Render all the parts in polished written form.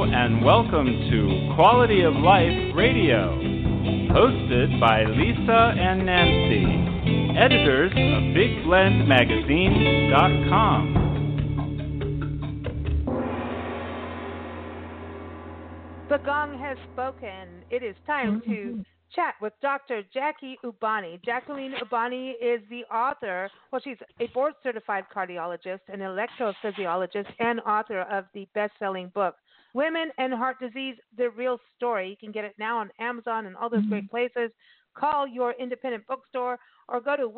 Hello and welcome to Quality of Life Radio, hosted by Lisa and Nancy, editors of BigBlendMagazine.com. The gong has spoken. It is time to chat with Dr. Jackie Ubani. Jacqueline Ubani is the author, she's a board-certified cardiologist, an electrophysiologist, and author of the best-selling book, Women and Heart Disease, The Real Story. You can get it now on Amazon and all those great places. Call your independent bookstore or go to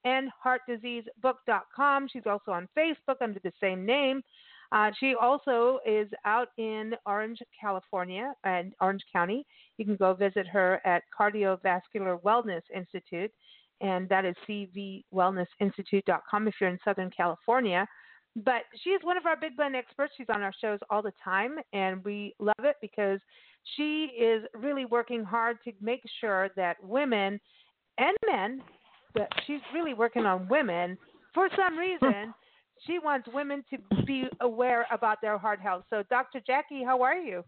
womenandheartdiseasebook.com. She's also on Facebook under the same name. She also is out in Orange, California, and Orange County. You can go visit her at Cardiovascular Wellness Institute, and that is cvwellnessinstitute.com if you're in Southern California. But she is one of our Big Blend experts. She's on our shows all the time, and we love it because she is really working hard to make sure that women and men, but she's really working on women for some reason. She wants women to be aware about their heart health. So, Dr. Jackie, how are you?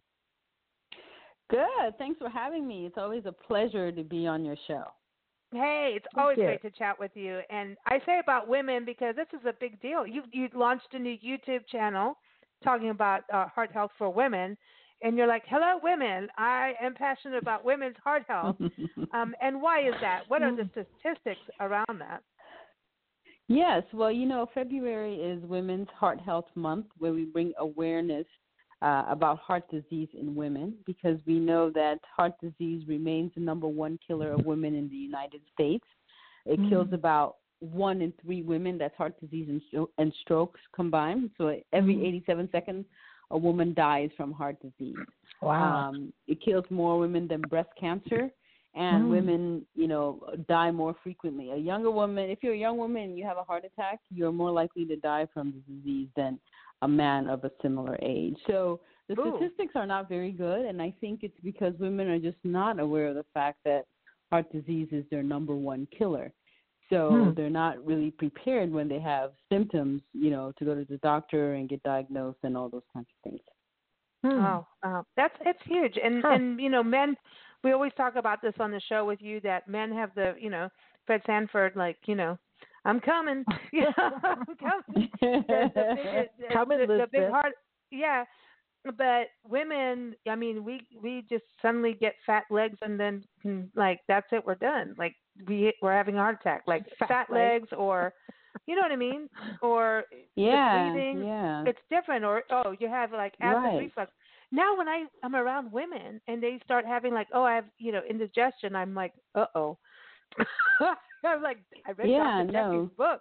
Good. Thanks for having me. It's always a pleasure to be on your show. Hey, it's always great to chat with you. And I say about women because this is a big deal. You launched a new YouTube channel talking about heart health for women. And you're like, hello, women. I am passionate about women's heart health. And why is that? What are the statistics around that? Yes, well, February is Women's Heart Health Month, where we bring awareness about heart disease in women, because we know that heart disease remains the number one killer of women in the United States. It kills about 1 in 3 women. That's heart disease and strokes combined. So every 87 seconds, a woman dies from heart disease. Wow. It kills more women than breast cancer. And women, die more frequently. A younger woman, if you're a young woman and you have a heart attack, you're more likely to die from the disease than a man of a similar age. So the statistics are not very good, and I think it's because women are just not aware of the fact that heart disease is their number one killer. So they're not really prepared when they have symptoms, to go to the doctor and get diagnosed and all those kinds of things. It's huge. And men, we always talk about this on the show with you, that men have the, Fred Sanford, I'm coming. I'm coming. The big heart. Yeah. But women, we just suddenly get fat legs and then that's it, we're done. We're having a heart attack, fat legs or, you know what I mean? Or breathing. Yeah. It's different. Or, you have acid reflux. Now when I'm around women and they start having I have, indigestion, I'm like, uh-oh. I'm like, I read Dr. Jackie's book,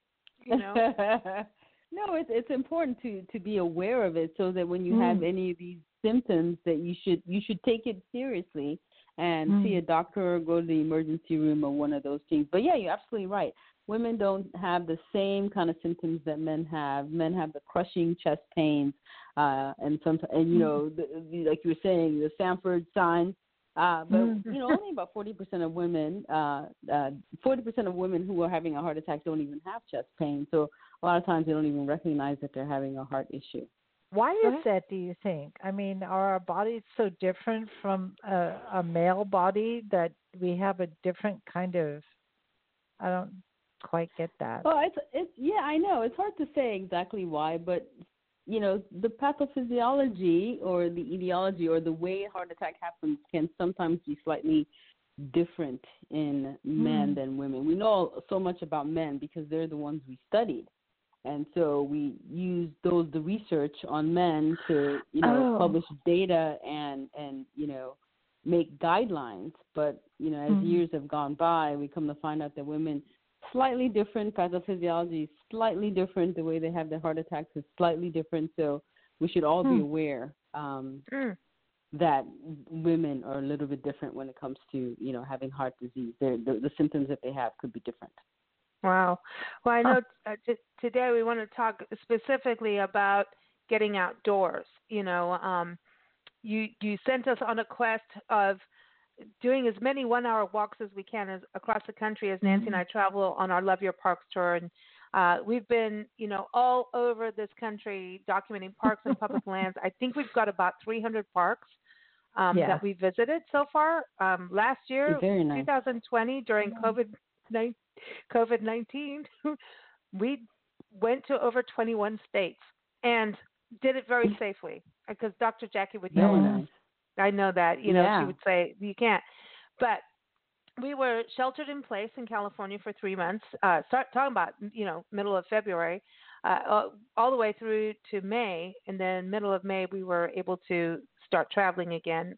No, it's important to be aware of it so that when you have any of these symptoms that you should take it seriously and see a doctor or go to the emergency room or one of those things. But yeah, you're absolutely right. Women don't have the same kind of symptoms that men have. Men have the crushing chest pains, and sometimes, like you were saying, the Sanford sign. But only about 40% of women, 40% of women who are having a heart attack don't even have chest pain. So a lot of times they don't even recognize that they're having a heart issue. Why is that, do you think? Are our bodies so different from a male body that we have a different kind of? I don't quite get that. Well, I know it's hard to say exactly why, but the pathophysiology or the etiology or the way a heart attack happens can sometimes be slightly different in men than women. We know so much about men because they're the ones we studied. And so we use the research on men to, publish data and make guidelines. But, as years have gone by, we come to find out that women slightly different, pathophysiology is slightly different, the way they have their heart attacks is slightly different. So we should all be aware that women are a little bit different when it comes to, having heart disease. The symptoms that they have could be different. Wow. Well, I know today we want to talk specifically about getting outdoors. You sent us on a quest of doing as many 1-hour walks as we can across the country as Nancy and I travel on our Love Your Parks tour. And We've been, all over this country documenting parks and public lands. I think we've got about 300 parks that we visited so far. Last year, Very nice. 2020, during COVID-19, we went to over 21 states and did it very safely because Dr. Jackie would yell at us. I know that, she would say, you can't. But we were sheltered in place in California for 3 months, start talking about, middle of February, all the way through to May. And then middle of May, we were able to start traveling again.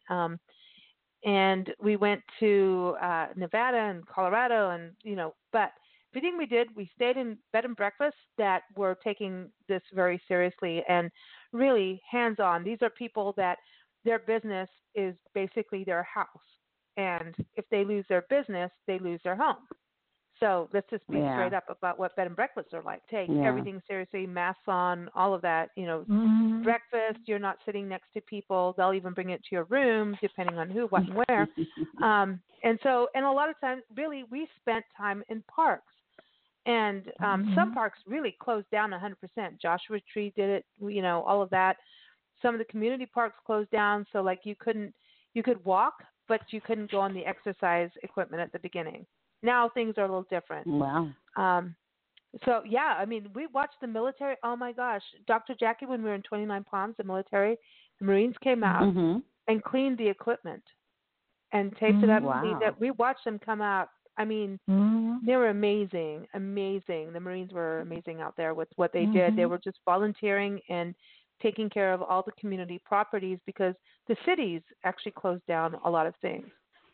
And we went to Nevada and Colorado and, but everything we did, we stayed in bed and breakfasts that were taking this very seriously and really hands-on. These are people that their business is basically their house. And if they lose their business, they lose their home. So let's just be straight up about what bed and breakfasts are like. Take everything seriously, masks on, all of that. Breakfast, you're not sitting next to people. They'll even bring it to your room, depending on who, what, and where. And a lot of times, really, we spent time in parks. And some parks really closed down 100%. Joshua Tree did it, all of that. Some of the community parks closed down, so like you could walk, but you couldn't go on the exercise equipment at the beginning. Now things are a little different. Wow. So, we watched the military. Oh, my gosh. Dr. Jackie, when we were in 29 Palms, the Marines came out and cleaned the equipment and taped it up. Wow. We watched them come out. They were amazing. The Marines were amazing out there with what they did. They were just volunteering and taking care of all the community properties because the cities actually closed down a lot of things.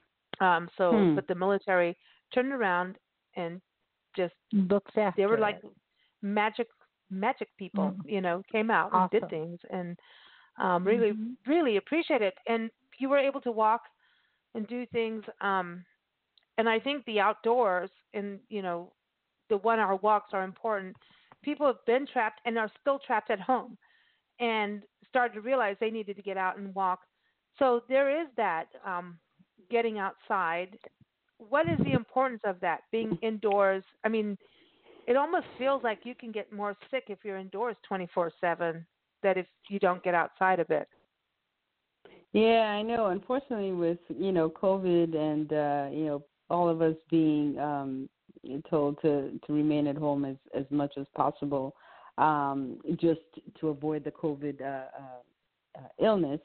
But the military turned around and just looked after. They were like magic people, came out and did things and really, really appreciate it. And you were able to walk and do things. And I think the outdoors and, the 1 hour walks are important. People have been trapped and are still trapped at home and started to realize they needed to get out and walk. So there is that getting outside. What is the importance of that, being indoors? It almost feels like you can get more sick if you're indoors 24/7 than if you don't get outside a bit. Yeah, I know. Unfortunately, with, COVID and, all of us being told to remain at home as much as possible, just to avoid the COVID illness,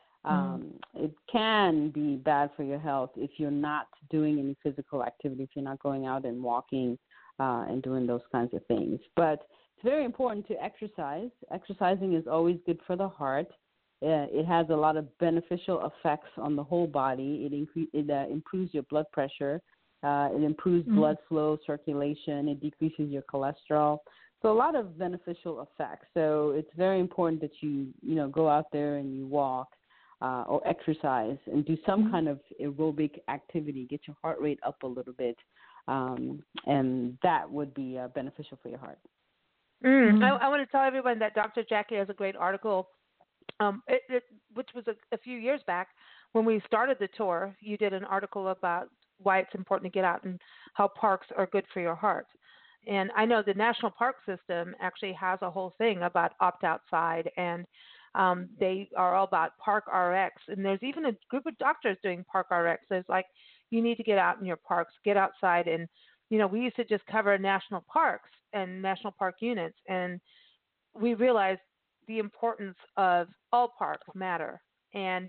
it can be bad for your health if you're not doing any physical activity, if you're not going out and walking and doing those kinds of things. But it's very important to exercise. Exercising is always good for the heart. It has a lot of beneficial effects on the whole body. It improves your blood pressure. It improves blood flow, circulation. It decreases your cholesterol. So a lot of beneficial effects. So it's very important that you go out there and you walk or exercise and do some kind of aerobic activity. Get your heart rate up a little bit, and that would be beneficial for your heart. I want to tell everyone that Dr. Jackie has a great article, which was a few years back when we started the tour. You did an article about why it's important to get out and how parks are good for your heart. And I know the National Park System actually has a whole thing about opt outside, and they are all about Park RX. And there's even a group of doctors doing Park RX. There's like, you need to get out in your parks, get outside. And, we used to just cover national parks and national park units. And we realized the importance of all parks matter. And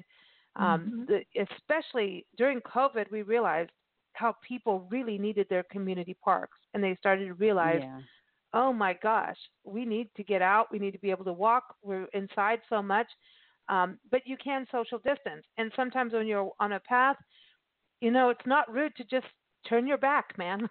especially during COVID, we realized how people really needed their community parks. And they started to realize, oh my gosh, we need to get out. We need to be able to walk. We're inside so much. But you can social distance. And sometimes when you're on a path, it's not rude to just turn your back, man.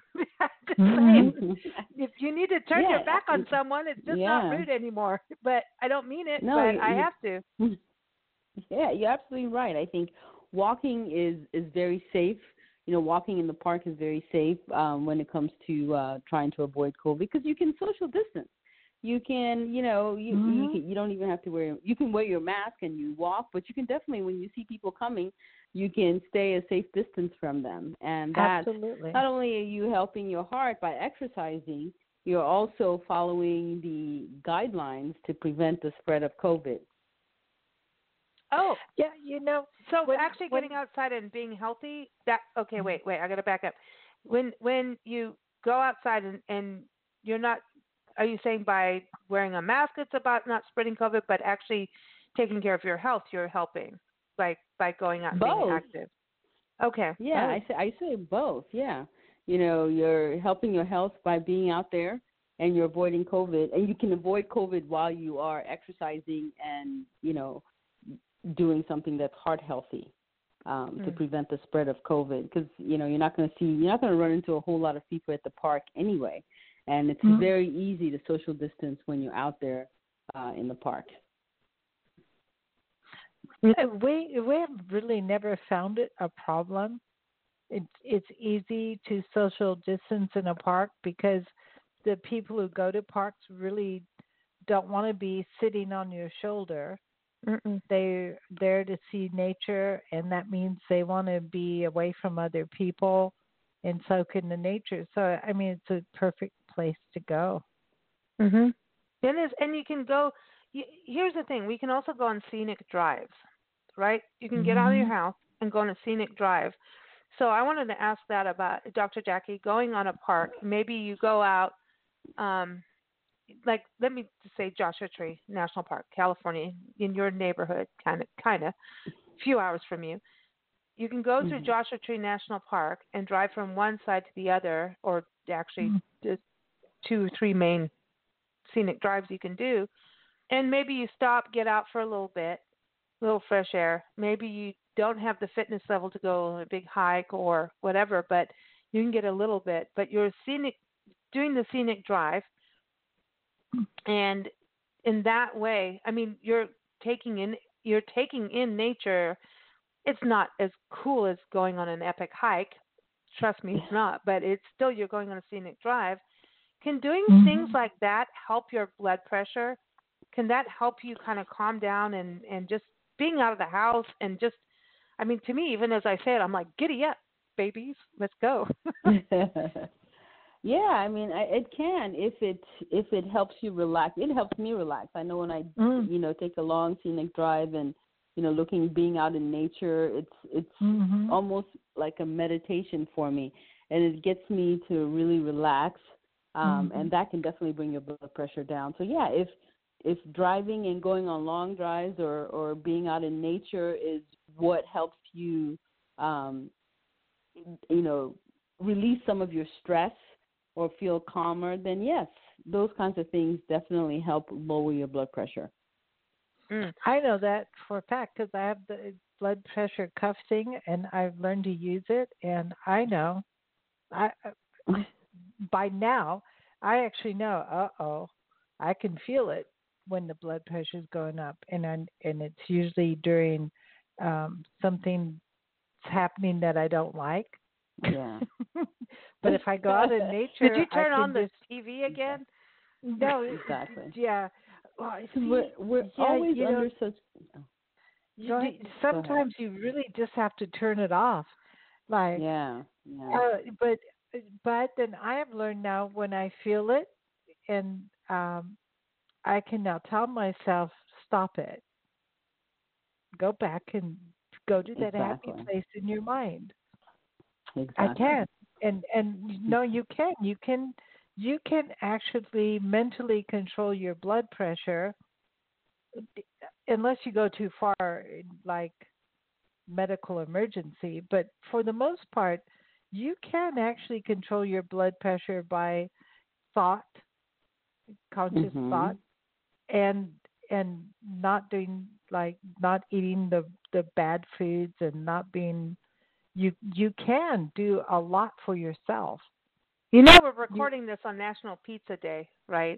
If you need to turn your back on someone, it's just not rude anymore. But I don't mean it, but I have to. Yeah, you're absolutely right. I think walking is very safe. Walking in the park is very safe when it comes to trying to avoid COVID because you can social distance. You can, you don't even have to you can wear your mask and you walk, but you can definitely, when you see people coming, you can stay a safe distance from them. And that not only are you helping your heart by exercising, you're also following the guidelines to prevent the spread of COVID. Oh, Yeah, so actually getting outside and being healthy. Wait, I got to back up. When you go outside and you're not, are you saying by wearing a mask it's about not spreading COVID, but actually taking care of your health, you're helping by going out and being active? Okay. Yeah, I say both. Yeah, you're helping your health by being out there, and you're avoiding COVID, and you can avoid COVID while you are exercising and doing something that's heart healthy to prevent the spread of COVID. Because you're not going to run into a whole lot of people at the park anyway, and it's very easy to social distance when you're out there in the park. We have really never found it a problem. It's easy to social distance in a park because the people who go to parks really don't want to be sitting on your shoulder. They're there to see nature, and that means they want to be away from other people and soak in the nature. So, I mean, it's a perfect place to go. Mm-hmm. It is, and you can go. Here's the thing: we can also go on scenic drives, right? You can get out of your house and go on a scenic drive. So I wanted to ask that about Dr. Jackie, going on a park. Maybe you go out, like let me just say Joshua Tree National Park, California, in your neighborhood, kind of, a few hours from you. You can go through Joshua Tree National Park and drive from one side to the other, or actually just 2 or 3 main scenic drives you can do. And maybe you stop, get out for a little bit, a little fresh air. Maybe you don't have the fitness level to go on a big hike or whatever, but you can get a little bit. But you're doing the scenic drive, and in that way, I mean, you're taking in nature. It's not as cool as going on an epic hike. Trust me, it's not. But it's still, you're going on a scenic drive. Can doing things like that help your blood pressure? Can that help you kind of calm down and just being out of the house and just, I mean, to me, even as I say it, I'm like, giddy up, babies, let's go. Yeah, I mean, it can if it helps you relax. It helps me relax. I know when I take a long scenic drive and being out in nature, it's almost like a meditation for me, and it gets me to really relax. And that can definitely bring your blood pressure down. So yeah, if driving and going on long drives or being out in nature is what helps you, release some of your stress or feel calmer, then yes, those kinds of things definitely help lower your blood pressure. I know that for a fact because I have the blood pressure cuff thing, and I've learned to use it, and I know by now, I actually know, I can feel it when the blood pressure is going up. And it's usually during something happening that I don't like. Yeah. But if I go out in nature. Did you turn on the TV again? No. Exactly. Yeah. Well, we're always under such. Sometimes you really just have to turn it off. Like. Yeah. But then I have learned now when I feel it, and I can now tell myself, stop it. Go back and go to that happy place in your mind. Exactly. I can, and no, you can. You can actually mentally control your blood pressure, unless you go too far, like medical emergency. But for the most part, you can actually control your blood pressure by thought, conscious thought, and not doing not eating the bad foods and not being. You can do a lot for yourself. You know, we're recording this on National Pizza Day, right?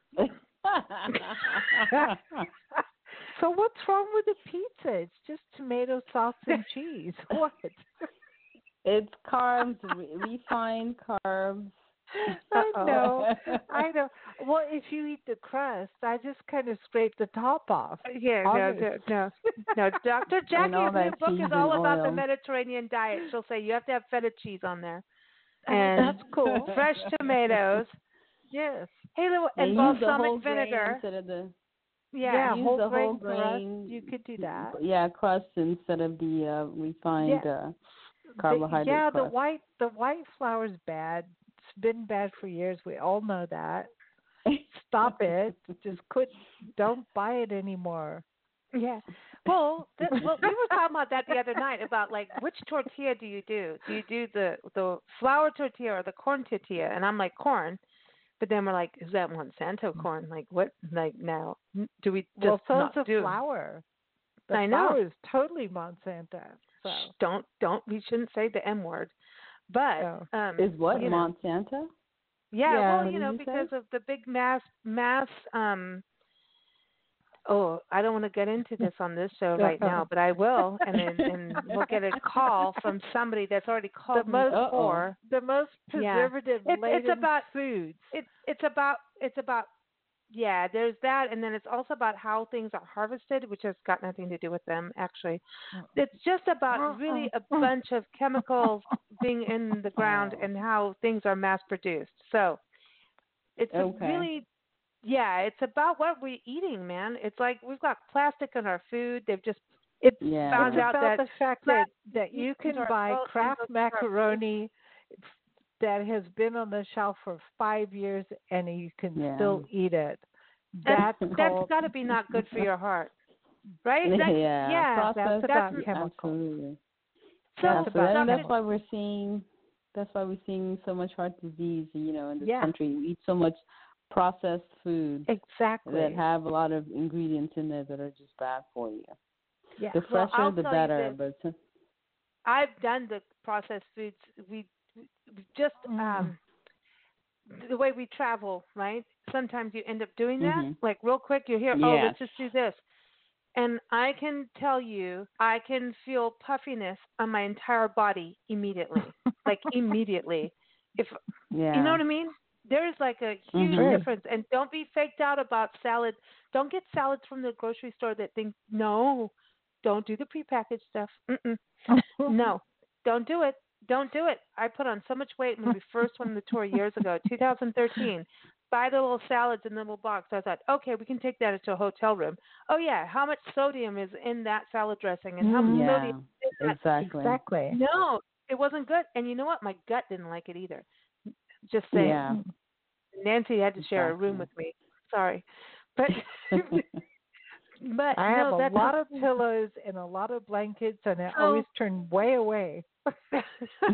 So what's wrong with the pizza? It's just tomato sauce and cheese. What? It's carbs, refined carbs. I know. Well, if you eat the crust, I just kind of scrape the top off. Yeah, no. Dr. Jackie's new book is all about the Mediterranean diet. She'll say you have to have feta cheese on there. And that's cool. Fresh tomatoes. Yes. They and use the whole balsamic grain vinegar. instead of the Yeah. use whole the whole grain crust. grain. You could do that. Yeah, crust instead of the refined carbohydrate the crust. white flour's bad. It's been bad for years. We all know that. Stop it. Just quit. Don't buy it anymore. Yeah. Well, we were talking about that the other night about like which tortilla do you do? Do you do the flour tortilla or the corn tortilla? And I'm like corn, but then we're like, is that Monsanto corn? Like what? Like now, do we just Well, so's not the do? flour. The I know. flour is totally Monsanto. So Don't we shouldn't say the M word, but no. Is what you know, Monsanto? yeah, well, What you did know, you because say? of the big mass oh, I don't want to get into this on this show right now, but I will, and we'll get a call from somebody that's already called me before. The most preservative laden it's about foods. it's about yeah, there's that, and then it's also about how things are harvested, which has got nothing to do with them actually. It's just about really a bunch of chemicals being in the ground and how things are mass produced. So it's really yeah, it's about what we're eating, man. It's like we've got plastic in our food. They've just found out about that the fact that you can buy Kraft macaroni that has been on the shelf for 5 years and you can still eat it. That's got to be not good for your heart, right? Processed, that's about chemicals. Absolutely. So that's why we're seeing so much heart disease, in this country. We eat so much processed foods that have a lot of ingredients in there that are just bad for you. Yeah. The fresher, the better. But I've done the processed foods. We just the way we travel, right? Sometimes you end up doing that. Like real quick, you hear, oh, let's just do this. And I can tell you, I can feel puffiness on my entire body immediately. Like immediately. You know what I mean? There's like a huge difference. And don't be faked out about salad. Don't get salads from the grocery store that think, no, don't do the prepackaged stuff. No, don't do it. Don't do it. I put on so much weight when we first went on the tour years ago, 2013. Buy the little salads in the little box. I thought, okay, we can take that into a hotel room. Oh, yeah, how much sodium is in that salad dressing? And how much sodium is in that? Exactly. No, it wasn't good. And you know what? My gut didn't like it either. Just saying. Yeah. Nancy had to share a room with me. Sorry. But I have a lot of pillows and a lot of blankets, and I always turn way away. But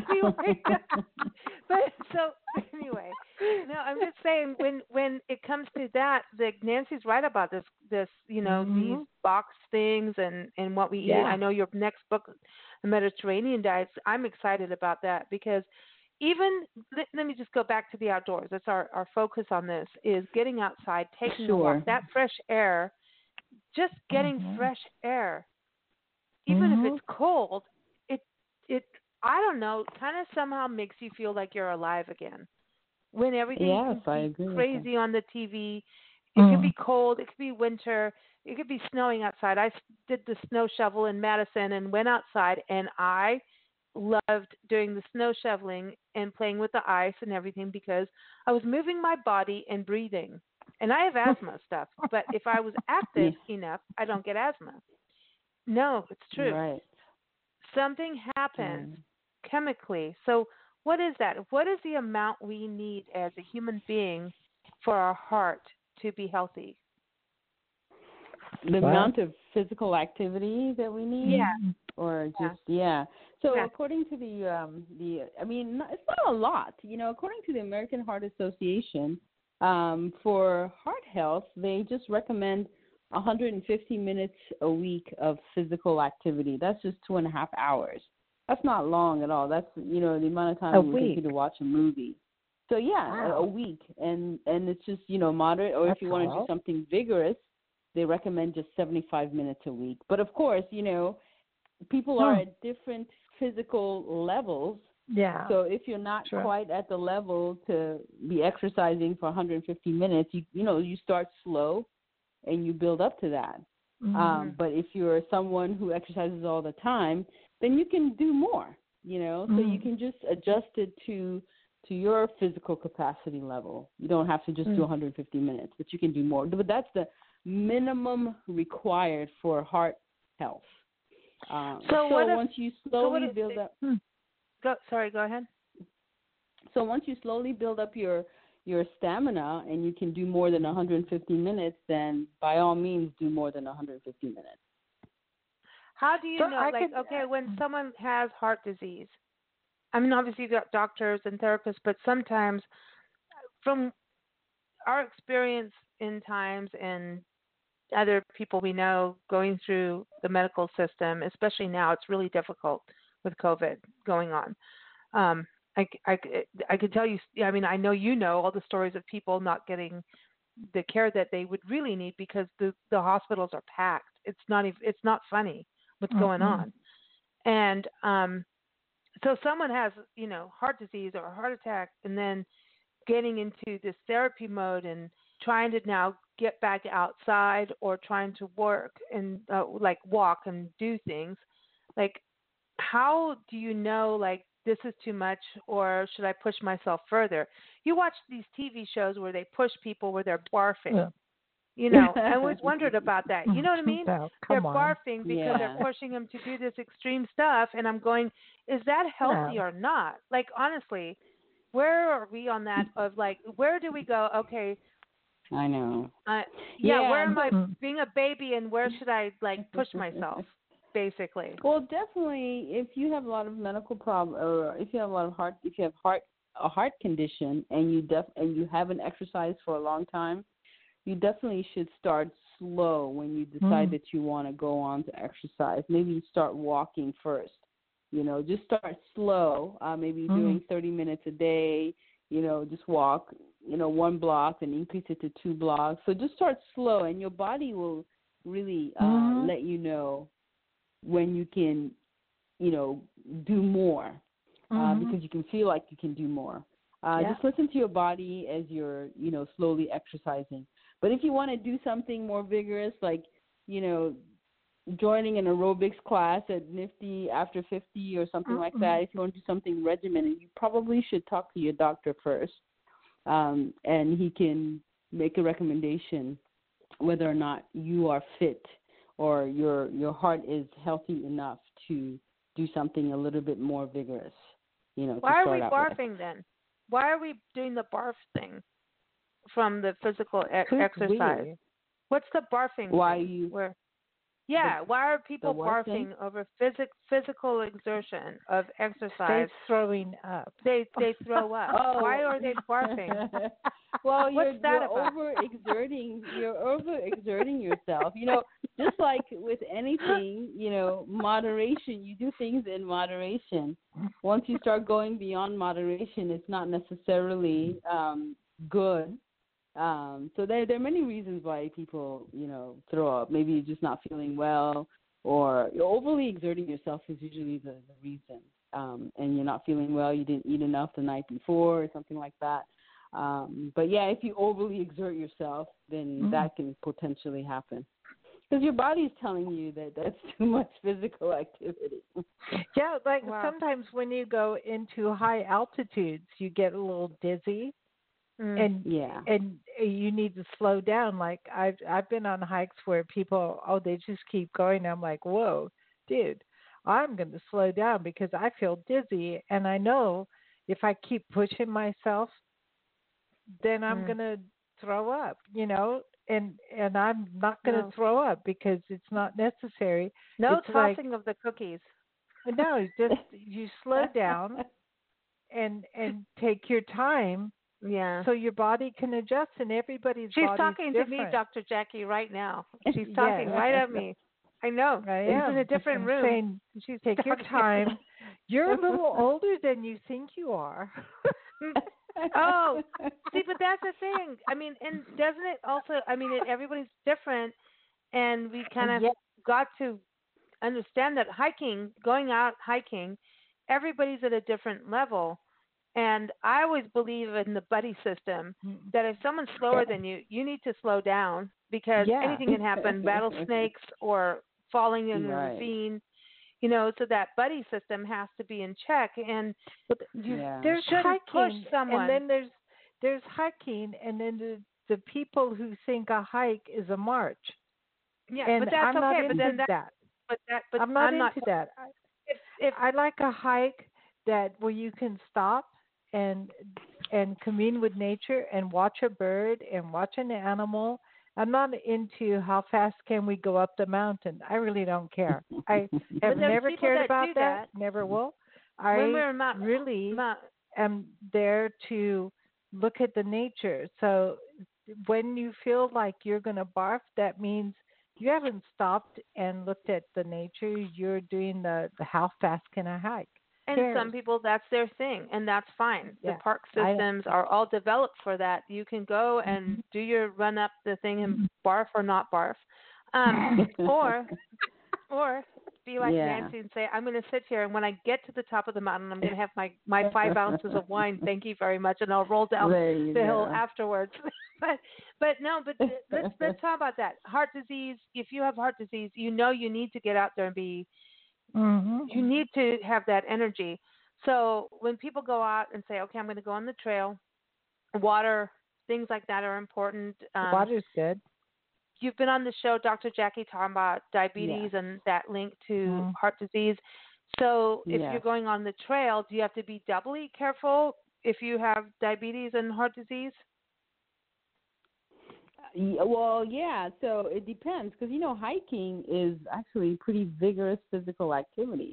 so anyway, no, I'm just saying when it comes to that, Nancy's right about this these box things and what we eat. I know your next book, The Mediterranean Diets. I'm excited about that because even let me just go back to the outdoors. That's our focus on this is getting outside, taking a walk, that fresh air. Just getting fresh air, even if it's cold, it I don't know, kind of somehow makes you feel like you're alive again. When everything is crazy on the TV, it could be cold, it could be winter, it could be snowing outside. I did the snow shovel in Madison and went outside, and I loved doing the snow shoveling and playing with the ice and everything because I was moving my body and breathing. And I have asthma stuff, but if I was active enough, I don't get asthma. No, it's true. Right. Something happens chemically. So what is that? What is the amount we need as a human being for our heart to be healthy? The amount of physical activity that we need? Yeah. Or just, So according to it's not a lot. According to the American Heart Association, for heart health, they just recommend 150 minutes a week of physical activity. That's just 2.5 hours. That's not long at all. That's, the amount of time it would take you to watch a movie. So, a week. And it's just, moderate. Or if you want to do something vigorous, they recommend just 75 minutes a week. But, of course, people are at different physical levels. Yeah. So if you're not quite at the level to be exercising for 150 minutes, you start slow and you build up to that. But if you're someone who exercises all the time, then you can do more, so you can just adjust it to to your physical capacity level. You don't have to just do 150 minutes, but you can do more. But that's the minimum required for heart health. So once you slowly build up. Go ahead. So once you slowly build up your stamina and you can do more than 150 minutes, then by all means do more than 150 minutes. How do you know, when someone has heart disease, I mean, obviously you've got doctors and therapists, but sometimes from our experience in times and other people we know going through the medical system, especially now, it's really difficult with COVID going on. I could tell you, I mean, I know you know all the stories of people not getting the care that they would really need because the hospitals are packed. It's not funny what's going on. And so someone has, heart disease or a heart attack, and then getting into this therapy mode and trying to now get back outside or trying to work and walk and do things. Like, how do you know, like, this is too much, or should I push myself further? You watch these TV shows where they push people where they're barfing. Yeah. I always wondered about that. You know what I mean? They're barfing because they're pushing them to do this extreme stuff, and I'm going, is that healthy or not? Like, honestly, where are we on that of, like, where do we go, okay, I know. Where am I being a baby, and where should I, like, push myself? Basically. Well, definitely, if you have a lot of medical problems, or if you have a heart condition, and you haven't exercised for a long time, you definitely should start slow when you decide that you want to go on to exercise. Maybe you start walking first. Just start slow. Maybe doing 30 minutes a day. Just walk. 1 block, and increase it to 2 blocks. So just start slow, and your body will really let you know when you can, do more, because you can feel like you can do more. Just listen to your body as you're, slowly exercising. But if you want to do something more vigorous, like, joining an aerobics class at Nifty after 50 or something like that, if you want to do something regimented, you probably should talk to your doctor first, and he can make a recommendation whether or not you are fit or your heart is healthy enough to do something a little bit more vigorous. Why are we barfing then? Why are we doing the barf thing from the physical exercise? What's the barfing? Why are people barfing over physical exertion of exercise? They're throwing up. They throw up. Why are they barfing? Well, you're overexerting. You're overexerting yourself. Just like with anything, moderation. You do things in moderation. Once you start going beyond moderation, it's not necessarily good. So there are many reasons why people, throw up. Maybe you're just not feeling well, or you're overly exerting yourself is usually the reason. And you're not feeling well, you didn't eat enough the night before or something like that. But if you overly exert yourself, then that can potentially happen. Because your body is telling you that that's too much physical activity. Yeah, sometimes when you go into high altitudes, you get a little dizzy. And you need to slow down. Like I've been on hikes where people, they just keep going. I'm like, whoa, dude, I'm going to slow down because I feel dizzy, and I know if I keep pushing myself, then I'm going to throw up, and I'm not going to throw up because it's not necessary. No tossing of the cookies. No, just you slow down and take your time. Yeah. So your body can adjust, and everybody's She's body's talking different. to me, Dr. Jackie, right now. She's talking right at me. I know. It's in a different room. She's take your time. You're a little older than you think you are. See, but that's the thing. I mean, and doesn't it also? I mean, everybody's different, and we kind of got to understand that going out hiking, everybody's at a different level. And I always believe in the buddy system, that if someone's slower than you, you need to slow down because anything can happen, rattlesnakes or falling in a ravine. so that buddy system has to be in check, and you there's shouldn't push hiking, someone. and then there's hiking, and then the people who think a hike is a march. Yeah, and but that's I'm not okay. into But then that. But I'm not I'm into that. If I like a hike where you can stop and commune with nature and watch a bird and watch an animal. I'm not into how fast can we go up the mountain. I really don't care. I have never cared about that. Never will. I really am there to look at the nature. So when you feel like you're going to barf, that means you haven't stopped and looked at the nature. You're doing the how fast can I hike? And some people, that's their thing, and that's fine. Yeah. The park systems are all developed for that. You can go and do your run up the thing and barf or not barf, or be like Nancy and say, I'm going to sit here, and when I get to the top of the mountain, I'm going to have my 5 ounces of wine. Thank you very much, and I'll roll down the hill afterwards. but let's talk about that. Heart disease. If you have heart disease, you need to get out there and be. You need to have that energy. So when people go out and say, okay, I'm going to go on the trail, water, things like that are important. Water's good. You've been on the show, Dr. Jackie, talking about diabetes and that link to heart disease. So if you're going on the trail, do you have to be doubly careful if you have diabetes and heart disease? Well, yeah. So it depends because hiking is actually pretty vigorous physical activity.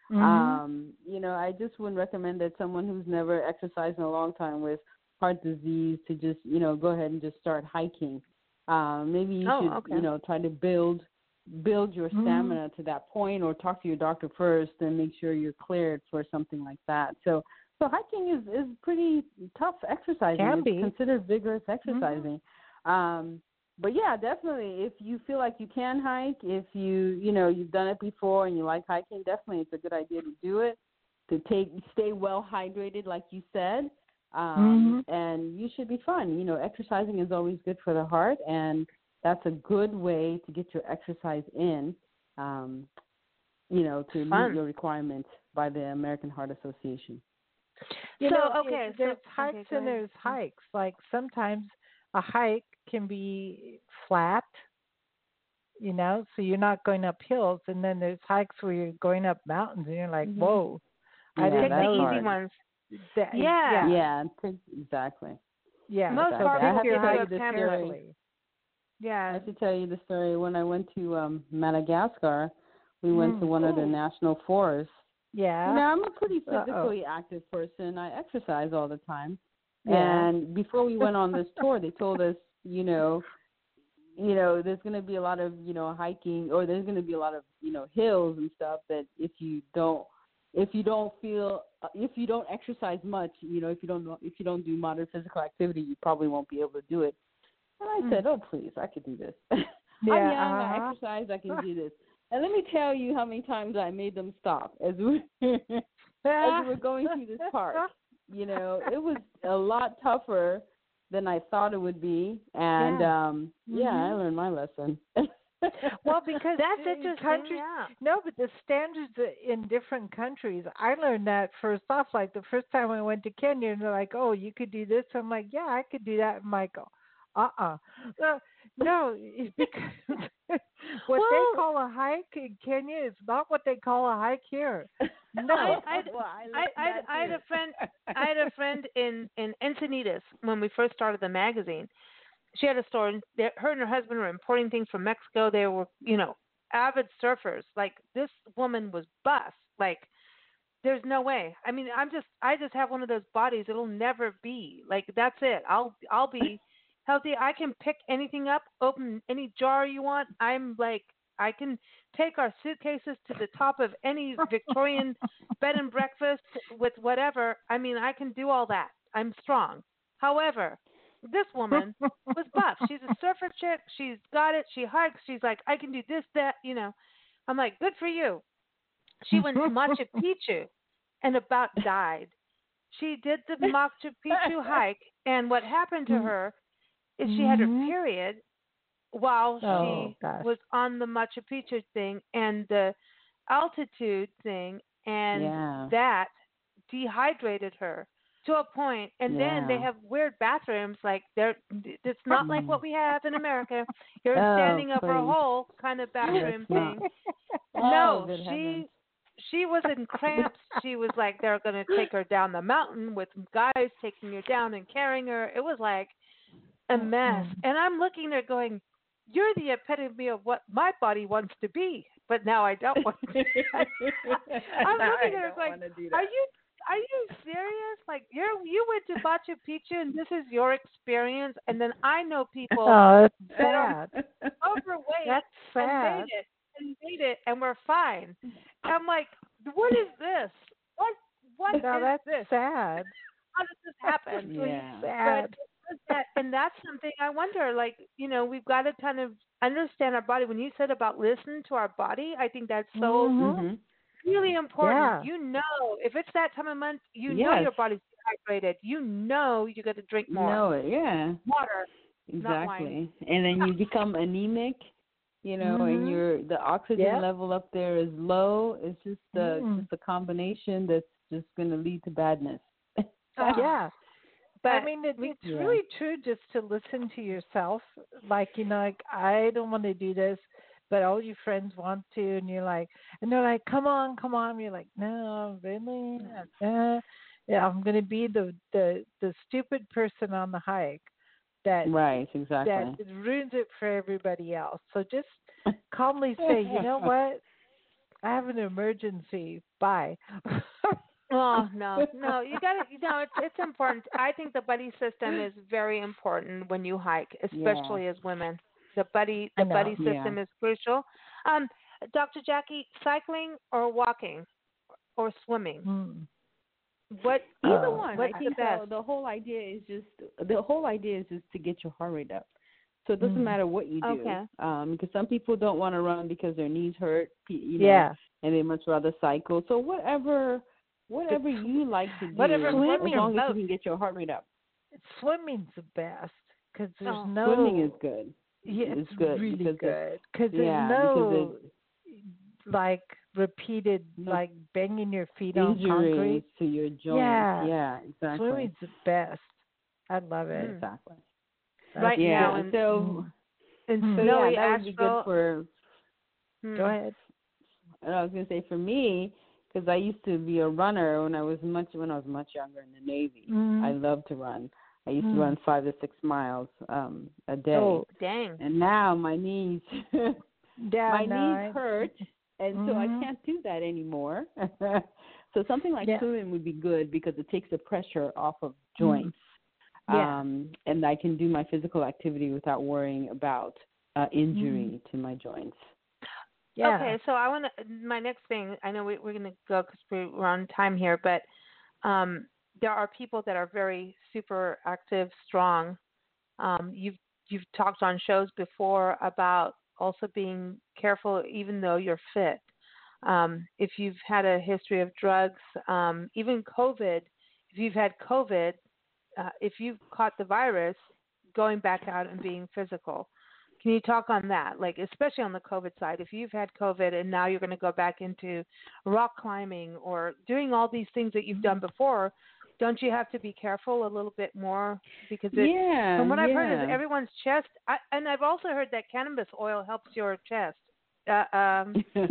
I just wouldn't recommend that someone who's never exercised in a long time with heart disease to just go ahead and just start hiking. Maybe you should try to build your stamina to that point, or talk to your doctor first and make sure you're cleared for something like that. So hiking is pretty tough exercising. It's considered vigorous exercising. But yeah, definitely, if you feel like you can hike, if you've done it before and you like hiking, definitely it's a good idea to do it, stay well hydrated, like you said, and you should be fine. Exercising is always good for the heart, and that's a good way to get your exercise in, to meet your requirements by the American Heart Association. There's hikes and there's hikes. Like sometimes a hike can be flat, so you're not going up hills, and then there's hikes where you're going up mountains, and you're like, whoa. I take the easy ones. Exactly. Yeah. Most I have to tell you the story. Yeah. I have to tell you the story. When I went to Madagascar, we went to one of the national forests. Yeah. I'm a pretty physically active person. I exercise all the time. Yeah. And before we went on this tour, they told us, there's going to be a lot of, hiking, or there's going to be a lot of, hills and stuff that if you don't exercise much, if you don't do moderate physical activity, you probably won't be able to do it. And I said, oh, please, I could do this. I'm young, I exercise, I can do this. And let me tell you how many times I made them stop as we were going through this park. It was a lot tougher than I thought it would be, and I learned my lesson. Well, because that's interesting. No, but the standards in different countries. I learned that first off. Like the first time I went to Kenya, and they're like, "Oh, you could do this." I'm like, "Yeah, I could do that." I'm like, no, it's because what they call a hike in Kenya is not what they call a hike here. No, I had a friend in Encinitas when we first started the magazine. She had a store, and her and her husband were importing things from Mexico. They were, avid surfers. Like, this woman was buff. Like, there's no way. I mean, I just have one of those bodies. It'll never be. Like, that's it. I'll be healthy. I can pick anything up, open any jar you want. I'm like, I can take our suitcases to the top of any Victorian bed and breakfast with whatever. I mean, I can do all that. I'm strong. However, this woman was buff. She's a surfer chick. She's got it. She hikes. She's like, I can do this, that, I'm like, good for you. She went to Machu Picchu and about died. She did the Machu Picchu hike, and what happened to her is she had her period while she was on the Machu Picchu thing, and the altitude thing, and that dehydrated her to a point. And then they have weird bathrooms, like it's not like what we have in America. You're standing over a hole kind of bathroom thing. No, she was in cramps. She was like, they're going to take her down the mountain with guys taking her down and carrying her. It was like a mess. And I'm looking there going, you're the epitome of what my body wants to be, but now I don't want to be. I'm looking there going, are you serious? Like you went to Machu Picchu and this is your experience, and then I know people that are overweight and made it and we're fine. I'm like, what is this? What no, is that's this? sad. How does this happen? Yeah. Sad. And that's something I wonder, like, we've got to kind of understand our body. When you said about listen to our body, I think that's so really important. Yeah. If it's that time of month, know your body's dehydrated. You got to drink more. Water. Exactly. And then you become anemic, and the oxygen level up there is low. It's just the combination that's just going to lead to badness. Yeah. But I mean, it's really true just to listen to yourself. Like, like, I don't want to do this, but all your friends want to, and you're like, and they're like, come on. You're like, no, really? Yeah, I'm going to be the stupid person on the hike that ruins it for everybody else. So just calmly say, you know what? I have an emergency. Bye. Oh, no, you got to, it's important. I think the buddy system is very important when you hike, especially as women. The buddy system is crucial. Dr. Jackie, cycling or walking or swimming? Either one. I think the whole idea is just to get your heart rate up. So it doesn't matter what you do. Because some people don't want to run because their knees hurt, and they much rather cycle. So whatever you like to do, as long as you can get your heart rate up. Swimming's the best because there's swimming is good. Yeah, it's good really good because there's no like repeated like banging your feet on concrete to your joints. Yeah, exactly. Swimming's the best. I love it. Exactly. Right now, and so that would be good for. Go ahead. I was going to say for me, because I used to be a runner when I was much younger in the Navy. I loved to run. I used to run 5 to 6 miles a day. Oh, dang! And now my knees, knees hurt, and so I can't do that anymore. So something like swimming would be good because it takes the pressure off of joints. And I can do my physical activity without worrying about injury to my joints. Yeah. Okay, so I want to. My next thing, I know we're going to go because we're on time here, but there are people that are very super active, strong. You've talked on shows before about also being careful, even though you're fit. If you've had a history of drugs, even COVID, if you've had COVID, if you've caught the virus, going back out and being physical. Can you talk on that? Like, especially on the COVID side, if you've had COVID and now you're going to go back into rock climbing or doing all these things that you've done before, don't you have to be careful a little bit more? Because from what I've heard is everyone's chest, and I've also heard that cannabis oil helps your chest. Uh-oh.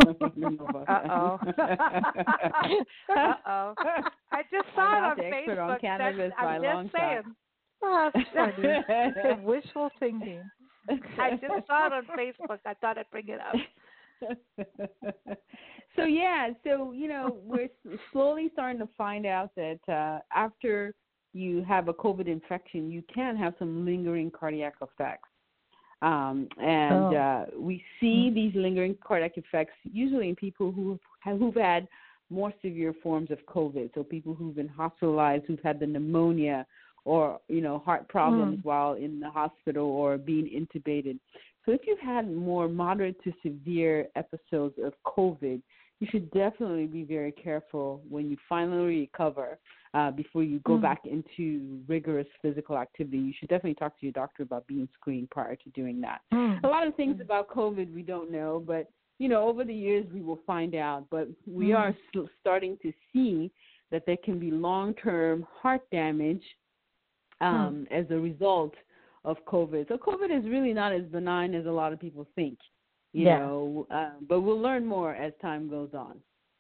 I just saw it on Facebook. On cannabis I'm just saying. Oh, that's funny. Wishful thinking. I just saw it on Facebook. I thought I'd bring it up. So we're slowly starting to find out that after you have a COVID infection, you can have some lingering cardiac effects. We see these lingering cardiac effects usually in people who've had more severe forms of COVID. So people who've been hospitalized, who've had the pneumonia, or heart problems while in the hospital or being intubated. So if you've had more moderate to severe episodes of COVID, you should definitely be very careful when you finally recover before you go back into rigorous physical activity. You should definitely talk to your doctor about being screened prior to doing that. A lot of things about COVID we don't know, but over the years we will find out, but we are starting to see that there can be long-term heart damage as a result of COVID. So COVID is really not as benign as a lot of people think, you know, but we'll learn more as time goes on.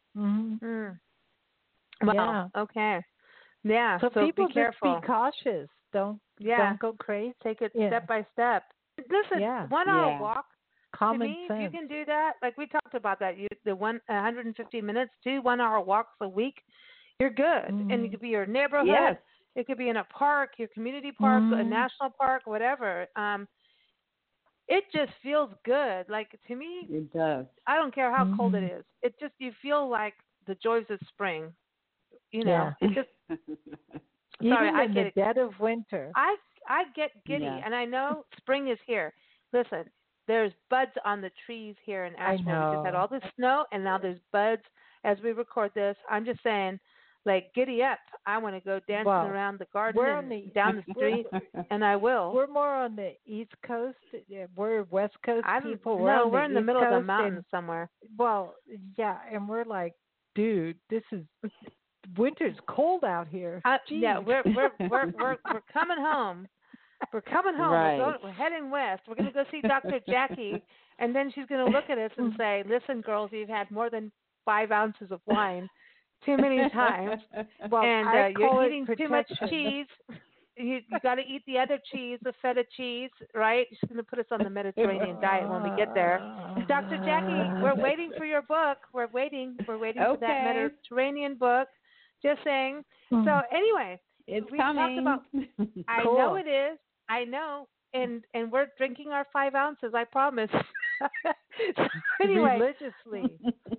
Wow. Okay. Yeah. So people be careful. Just be cautious. Don't go crazy. Take it step by step. Listen, 1 hour walk. Common to me, sense. if you can do that, like we talked about that, 150 minutes, 2 1 hour walks a week, you're good. And it could be your neighborhood. Yes. It could be in a park, your community park, a national park, whatever. It just feels good. Like, to me, it does. I don't care how cold it is. It just, you feel like the joys of spring. You know, it just. Sorry, Even I in get the dead of winter. I get giddy, and I know spring is here. Listen, there's buds on the trees here in Asheville. We just had all the snow, and now there's buds as we record this. I'm just saying, like, giddy up. I want to go dancing around the garden and down the street, and I will. We're more on the East Coast. We're West Coast people. We're in the middle of the mountains somewhere. Well, yeah, and we're like, dude, winter's cold out here. Yeah, we're coming home. We're coming home. Right. We're heading west. We're going to go see Dr. Jackie, and then she's going to look at us and say, "Listen, girls, you've had more than 5 ounces of wine too many times, and you're eating too much cheese. You got to eat the other cheese, the feta cheese, right?" She's going to put us on the Mediterranean diet when we get there. Dr. Jackie, we're waiting for your book. We're waiting for that Mediterranean book. Just saying. So anyway, we coming. Talked about. I know it is. I know, and we're drinking our 5 ounces. I promise. So anyway, religiously.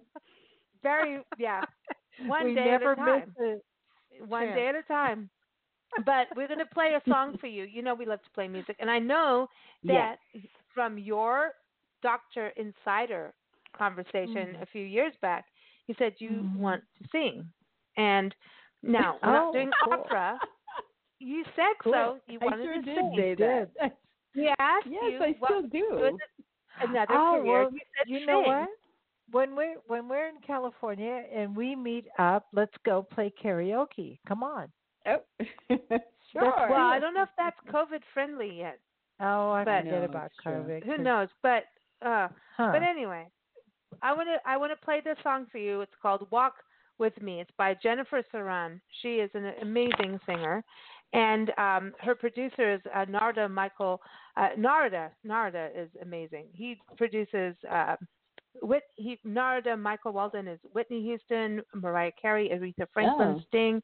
One day at a time. One day at a time. But we're going to play a song for you. You know we love to play music, and I know that from your Dr. Insider conversation a few years back, you said you want to sing. And now we're not doing opera. You said so. You wanted to sing. Say that. We asked yes, you. I still do. Another career. Well, you know what? When we're in California and we meet up, let's go play karaoke. Come on. Oh, sure. Well, I don't know if that's COVID friendly yet. Oh, I forget about COVID. Who knows? But anyway, I want to play this song for you. It's called "Walk with Me." It's by Jennifer Saran. She is an amazing singer, and her producer is Narada Michael. Narada is amazing. He produces. Narada Michael Walden is Whitney Houston, Mariah Carey, Aretha Franklin, Sting.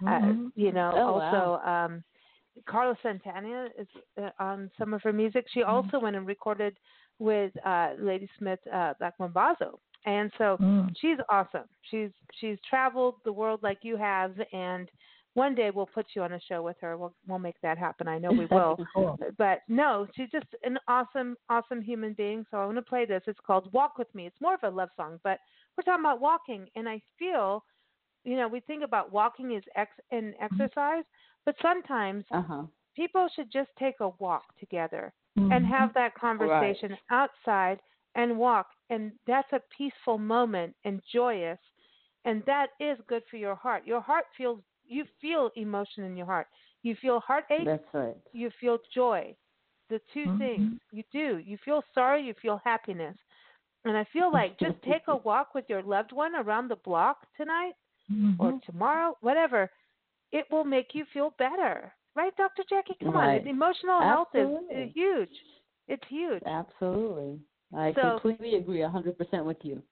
Carlos Santana is on some of her music. She also went and recorded with Lady Smith, Black Mambazo. And so she's awesome. She's traveled the world like you have, and one day we'll put you on a show with her. We'll make that happen. I know we will. Cool. But no, she's just an awesome, awesome human being. So I want to play this. It's called "Walk with Me." It's more of a love song, but we're talking about walking, and I feel, we think about walking as an exercise, but sometimes people should just take a walk together and have that conversation outside and walk. And that's a peaceful moment and joyous. And that is good for your heart. Your heart you feel emotion in your heart. You feel heartache. That's right. You feel joy. The two things you do. You feel sorrow. You feel happiness. And I feel like just take a walk with your loved one around the block tonight or tomorrow, whatever. It will make you feel better. Right, Dr. Jackie? Come on. Emotional health is huge. It's huge. Absolutely. I completely agree 100% with you.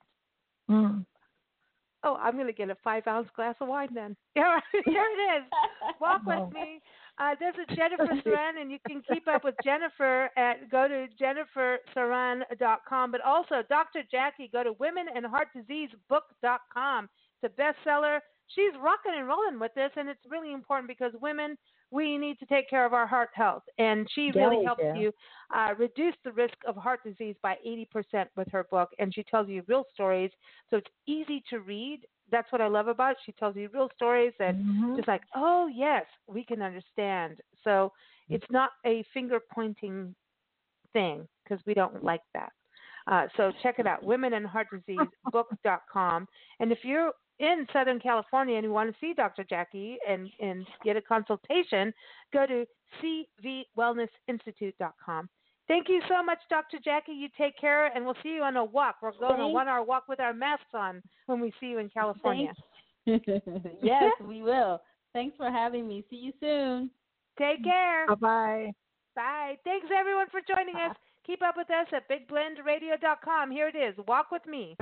Oh, I'm going to get a 5-ounce glass of wine then. Here it is. Walk with me. This is Jennifer Saran, and you can keep up with Jennifer go to jennifersaran.com. But also, Dr. Jackie, go to womenandheartdiseasebook.com. It's a bestseller. She's rocking and rolling with this, and it's really important because women, we need to take care of our heart health. And she really helps you reduce the risk of heart disease by 80% with her book. And she tells you real stories. So it's easy to read. That's what I love about it. She tells you real stories that just like, oh, yes, we can understand. So it's not a finger-pointing thing because we don't like that. So check it out, womenandheartdiseasebook.com. And if you're in Southern California and you want to see Dr. Jackie and get a consultation, go to cvwellnessinstitute.com. Thank you so much, Dr. Jackie. You take care, and we'll see you on a walk. We're going on a 1 hour walk with our masks on when we see you in California. Yes, we will. Thanks for having me. See you soon. Take care. Bye-bye. Bye. Thanks, everyone, for joining us. Keep up with us at BigBlendRadio.com. Here it is. Walk with me.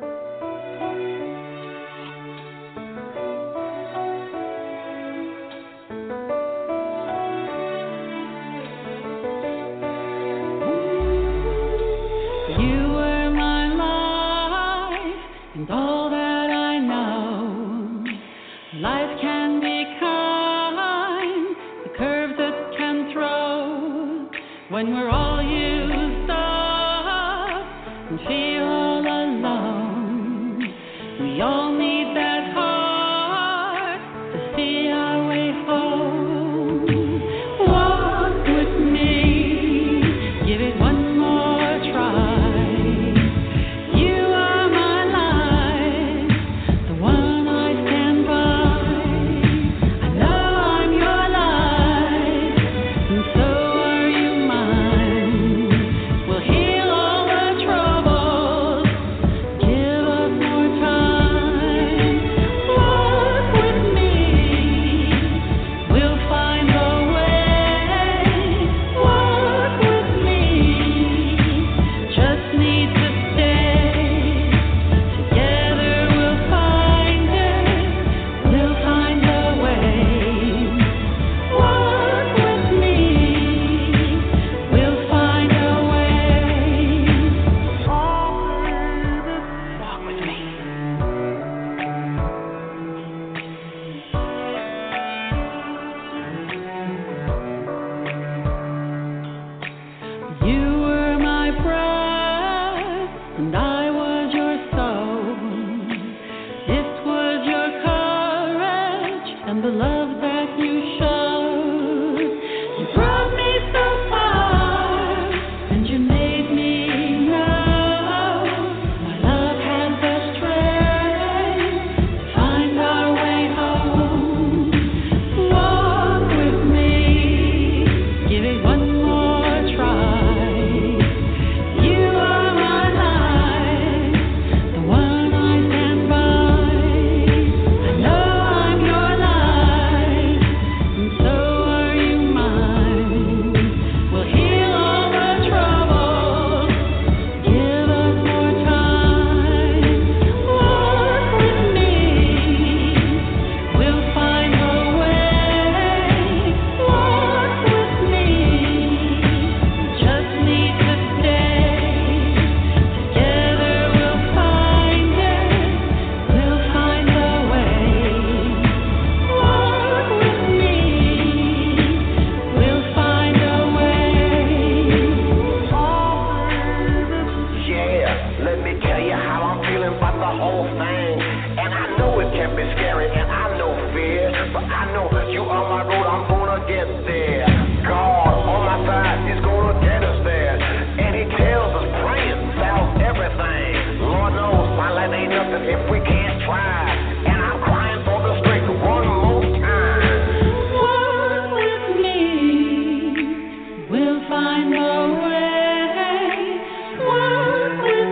All that I know, life can be kind, the curves it can throw, when we're all used up and feel all alone. We all need that heart to see our way home. Walk with me, give it one more try.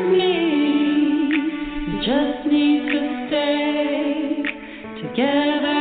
Just need to stay together.